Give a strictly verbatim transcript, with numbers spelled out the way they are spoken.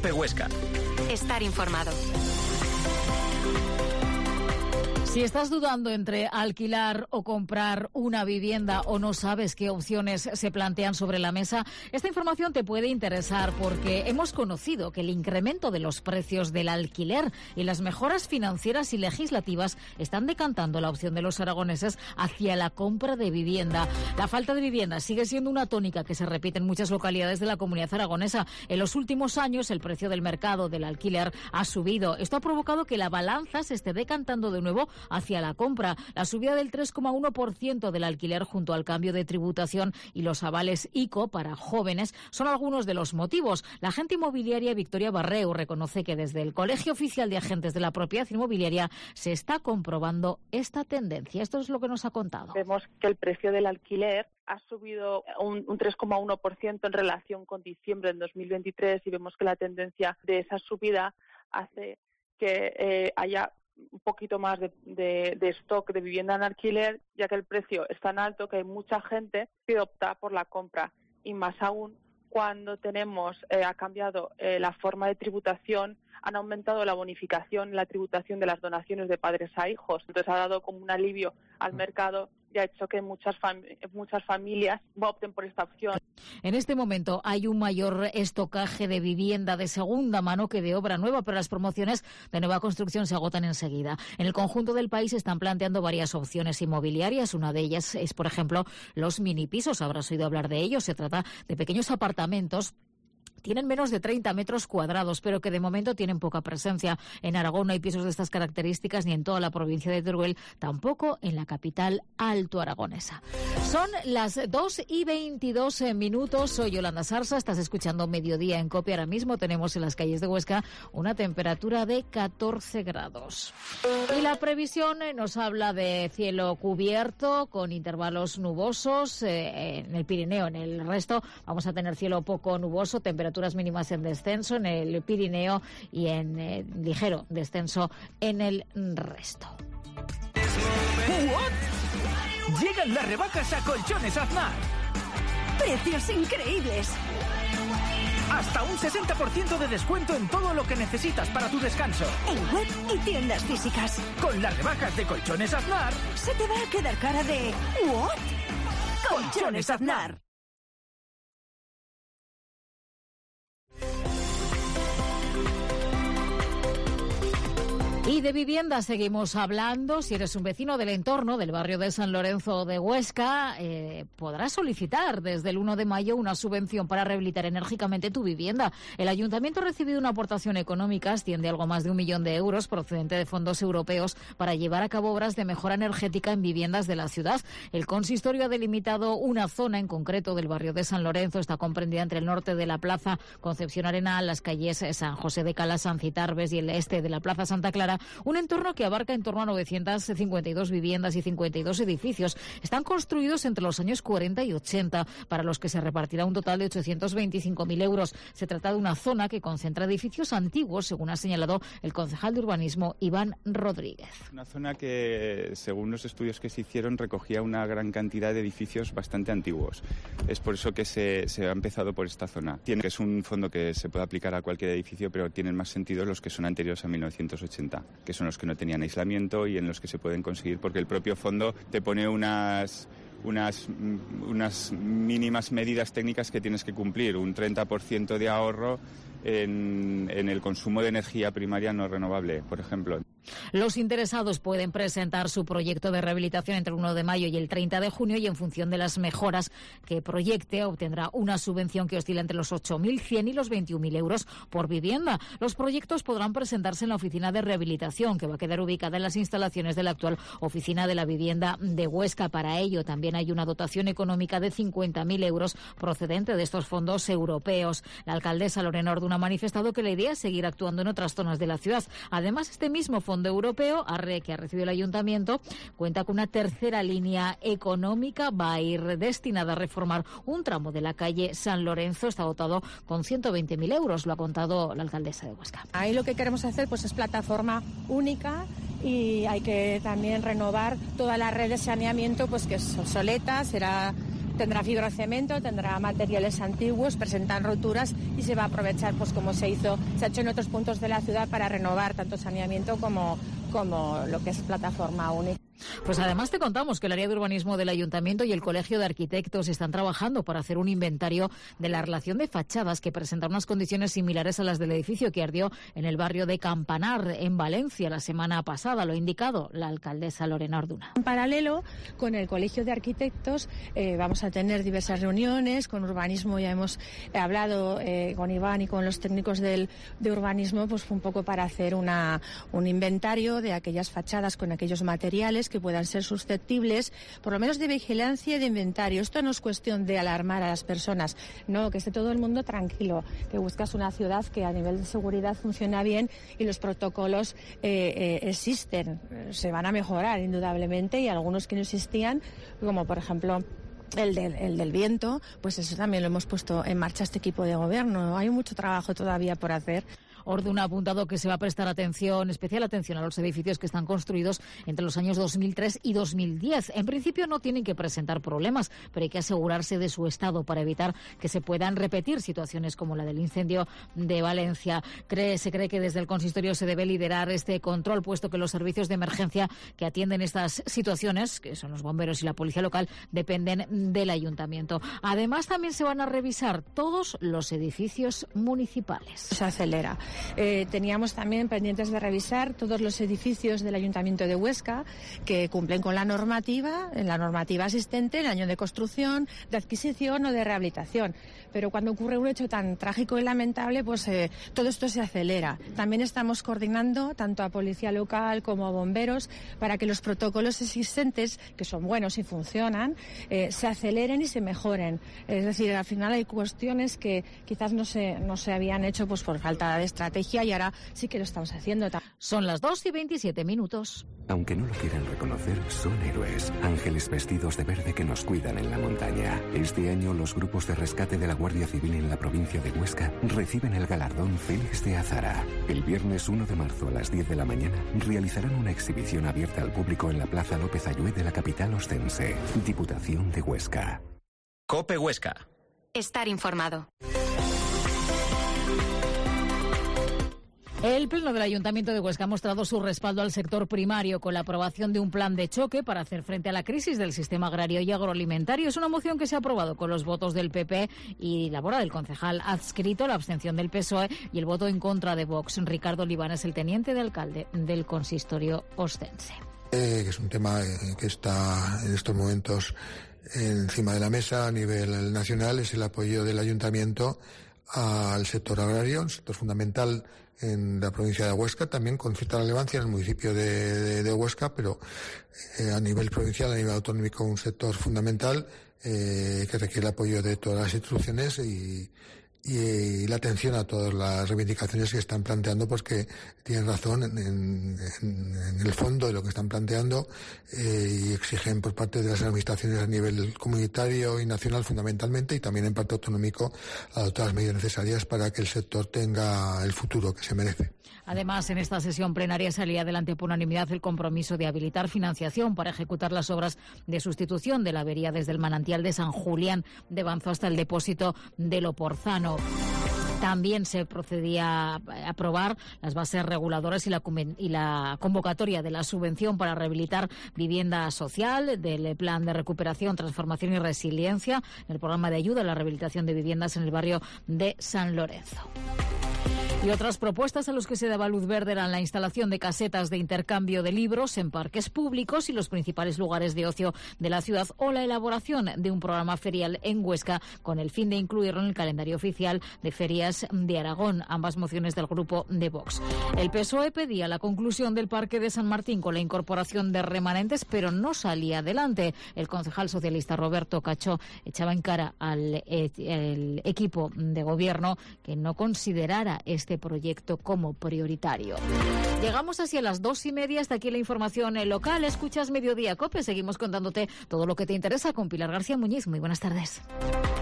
COPE Huesca. Estar informado. Si estás dudando entre alquilar o comprar una vivienda o no sabes qué opciones se plantean sobre la mesa, esta información te puede interesar porque hemos conocido que el incremento de los precios del alquiler y las mejoras financieras y legislativas están decantando la opción de los aragoneses hacia la compra de vivienda. La falta de vivienda sigue siendo una tónica que se repite en muchas localidades de la comunidad aragonesa. En los últimos años el precio del mercado del alquiler ha subido. Esto ha provocado que la balanza se esté decantando de nuevo hacia la compra. La subida del tres coma uno por ciento del alquiler junto al cambio de tributación y los avales ICO para jóvenes son algunos de los motivos. La agente inmobiliaria Victoria Barreu reconoce que desde el Colegio Oficial de Agentes de la Propiedad Inmobiliaria se está comprobando esta tendencia. Esto es lo que nos ha contado. Vemos que el precio del alquiler ha subido un, un tres coma uno por ciento en relación con diciembre de dos mil veintitrés y vemos que la tendencia de esa subida hace que eh, haya un poquito más de, de, de stock de vivienda en alquiler, ya que el precio es tan alto que hay mucha gente que opta por la compra, y más aún cuando tenemos eh, ha cambiado eh, la forma de tributación, han aumentado la bonificación, la tributación de las donaciones de padres a hijos. Entonces ha dado como un alivio al mercado y ha hecho que muchas fam- muchas familias opten por esta opción. En este momento hay un mayor estocaje de vivienda de segunda mano que de obra nueva, pero las promociones de nueva construcción se agotan enseguida. En el conjunto del país se están planteando varias opciones inmobiliarias. Una de ellas es, por ejemplo, los minipisos. Habrás oído hablar de ellos. Se trata de pequeños apartamentos. Tienen menos de treinta metros cuadrados, pero que de momento tienen poca presencia. En Aragón no hay pisos de estas características, ni en toda la provincia de Teruel, tampoco en la capital alto aragonesa. Son las dos y veintidós minutos. Soy Yolanda Sarsa, estás escuchando Mediodía en COPE. Ahora mismo tenemos en las calles de Huesca una temperatura de catorce grados. Y la previsión nos habla de cielo cubierto con intervalos nubosos eh, en el Pirineo. En el resto vamos a tener cielo poco nuboso, temperatura temperaturas mínimas en descenso en el Pirineo y en eh, ligero descenso en el resto. ¿What? Llegan las rebajas a Colchones Aznar. ¡Precios increíbles! Hasta un sesenta por ciento de descuento en todo lo que necesitas para tu descanso. En web y tiendas físicas. Con las rebajas de Colchones Aznar, se te va a quedar cara de ¿what? Colchones Aznar. Y de vivienda seguimos hablando. Si eres un vecino del entorno del barrio de San Lorenzo de Huesca, eh, podrás solicitar desde el uno de mayo una subvención para rehabilitar enérgicamente tu vivienda. El ayuntamiento ha recibido una aportación económica, asciende a algo más de un millón de euros procedente de fondos europeos para llevar a cabo obras de mejora energética en viviendas de la ciudad. El consistorio ha delimitado una zona en concreto del barrio de San Lorenzo. Está comprendida entre el norte de la Plaza Concepción Arenal, las calles San José de Cala, San Citarbes y el este de la Plaza Santa Clara. Un entorno que abarca en torno a novecientas cincuenta y dos viviendas y cincuenta y dos edificios. Están construidos entre los años cuarenta y ochenta, para los que se repartirá un total de ochocientos veinticinco mil euros. Se trata de una zona que concentra edificios antiguos, según ha señalado el concejal de urbanismo Iván Rodríguez. Una zona que, según los estudios que se hicieron, recogía una gran cantidad de edificios bastante antiguos. Es por eso que se, se ha empezado por esta zona. Tiene que es un fondo que se puede aplicar a cualquier edificio, pero tienen más sentido los que son anteriores a mil novecientos ochenta. Que son los que no tenían aislamiento y en los que se pueden conseguir, porque el propio fondo te pone unas, unas, unas mínimas medidas técnicas que tienes que cumplir, un treinta por ciento de ahorro en, en el consumo de energía primaria no renovable, por ejemplo. Los interesados pueden presentar su proyecto de rehabilitación entre el uno de mayo y el treinta de junio y en función de las mejoras que proyecte obtendrá una subvención que oscila entre los ocho mil cien y los veintiún mil euros por vivienda. Los proyectos podrán presentarse en la oficina de rehabilitación, que va a quedar ubicada en las instalaciones de la actual oficina de la vivienda de Huesca. Para ello también hay una dotación económica de cincuenta mil euros procedente de estos fondos europeos. La alcaldesa Lorena Orduna ha manifestado que la idea es seguir actuando en otras zonas de la ciudad. Además, este mismo fondo Fondo Europeo que ha recibido el Ayuntamiento cuenta con una tercera línea económica. Va a ir destinada a reformar un tramo de la calle San Lorenzo. Está dotado con ciento veinte mil euros, lo ha contado la alcaldesa de Huesca. Ahí lo que queremos hacer pues es plataforma única y hay que también renovar toda la red de saneamiento, pues que es obsoleta, será tendrá fibrocemento, tendrá materiales antiguos, presentan roturas y se va a aprovechar, pues como se hizo, se ha hecho en otros puntos de la ciudad para renovar tanto saneamiento como, como lo que es plataforma única. Pues además te contamos que el área de urbanismo del Ayuntamiento y el Colegio de Arquitectos están trabajando para hacer un inventario de la relación de fachadas que presentan unas condiciones similares a las del edificio que ardió en el barrio de Campanar, en Valencia, la semana pasada. Lo ha indicado la alcaldesa Lorena Orduna. En paralelo con el Colegio de Arquitectos eh, vamos a tener diversas reuniones. Con urbanismo ya hemos hablado eh, con Iván y con los técnicos del, de urbanismo, pues un poco para hacer una, un inventario de aquellas fachadas con aquellos materiales que puedan ser susceptibles, por lo menos de vigilancia y de inventario. Esto no es cuestión de alarmar a las personas, no, que esté todo el mundo tranquilo, que buscas una ciudad que a nivel de seguridad funciona bien y los protocolos eh, eh, existen, se van a mejorar indudablemente, y algunos que no existían, como por ejemplo El del, el del viento, pues eso también lo hemos puesto en marcha este equipo de gobierno. Hay mucho trabajo todavía por hacer. Orduna ha apuntado que se va a prestar atención, especial atención a los edificios que están construidos entre los años dos mil tres y dos mil diez. En principio no tienen que presentar problemas, pero hay que asegurarse de su estado para evitar que se puedan repetir situaciones como la del incendio de Valencia. Cree, se cree que desde el consistorio se debe liderar este control, puesto que los servicios de emergencia que atienden estas situaciones, que son los bomberos y la policía local, dependen del ayuntamiento. Además, también se van a revisar todos los edificios municipales. Se acelera. Eh, teníamos también pendientes de revisar todos los edificios del Ayuntamiento de Huesca que cumplen con la normativa, en la normativa existente, el año de construcción, de adquisición o de rehabilitación. Pero cuando ocurre un hecho tan trágico y lamentable, pues eh, todo esto se acelera. También estamos coordinando tanto a policía local como a bomberos para que los protocolos existentes, que son buenos y funcionan, eh, se aceleren y se mejoren. Es decir, al final hay cuestiones que quizás no se, no se habían hecho pues por falta de estrategia, y ahora sí que lo estamos haciendo. Son las dos y veintisiete minutos. Aunque no lo quieran reconocer, son héroes, ángeles vestidos de verde que nos cuidan en la montaña. Este año los grupos de rescate de la Guardia Civil en la provincia de Huesca reciben el galardón Félix de Azara. El viernes uno de marzo a las diez de la mañana realizarán una exhibición abierta al público en la Plaza López Ayué de la capital ostense. Diputación de Huesca. COPE Huesca. Estar informado. El Pleno del Ayuntamiento de Huesca ha mostrado su respaldo al sector primario con la aprobación de un plan de choque para hacer frente a la crisis del sistema agrario y agroalimentario. Es una moción que se ha aprobado con los votos del P P y la labora del concejal adscrito, la abstención del P S O E y el voto en contra de Vox. Ricardo Oliván es el teniente de alcalde del consistorio ostense. Eh, que es un tema eh, que está en estos momentos encima de la mesa a nivel nacional, es el apoyo del Ayuntamiento al sector agrario, un sector fundamental en la provincia de Huesca, también con cierta relevancia en el municipio de, de, de Huesca, pero eh, a nivel provincial, a nivel autonómico, un sector fundamental eh, que requiere el apoyo de todas las instituciones y, y, y la atención a todas las reivindicaciones que están planteando, pues que tienen razón en, en, en el fondo de lo que están planteando eh, y exigen por parte de las administraciones a nivel comunitario y nacional fundamentalmente, y también en parte autonómico, adoptar las medidas necesarias para que el sector tenga el futuro que se merece. Además, en esta sesión plenaria salía adelante por unanimidad el compromiso de habilitar financiación para ejecutar las obras de sustitución de la avería desde el manantial de San Julián de Banzo hasta el depósito de Loporzano. También se procedía a aprobar las bases reguladoras y la, y la convocatoria de la subvención para rehabilitar vivienda social, del plan de recuperación, transformación y resiliencia, el programa de ayuda a la rehabilitación de viviendas en el barrio de San Lorenzo. Y otras propuestas a los que se daba luz verde eran la instalación de casetas de intercambio de libros en parques públicos y los principales lugares de ocio de la ciudad, o la elaboración de un programa ferial en Huesca con el fin de incluirlo en el calendario oficial de ferias de Aragón, ambas mociones del grupo de Vox. El P S O E pedía la conclusión del Parque de San Martín con la incorporación de remanentes, pero no salía adelante. El concejal socialista Roberto Cachó echaba en cara al el equipo de gobierno que no considerara este proyecto como prioritario. Llegamos así a las dos y media. Hasta aquí la información local. Escuchas Mediodía COPE. Seguimos contándote todo lo que te interesa con Pilar García Muñiz. Muy buenas tardes.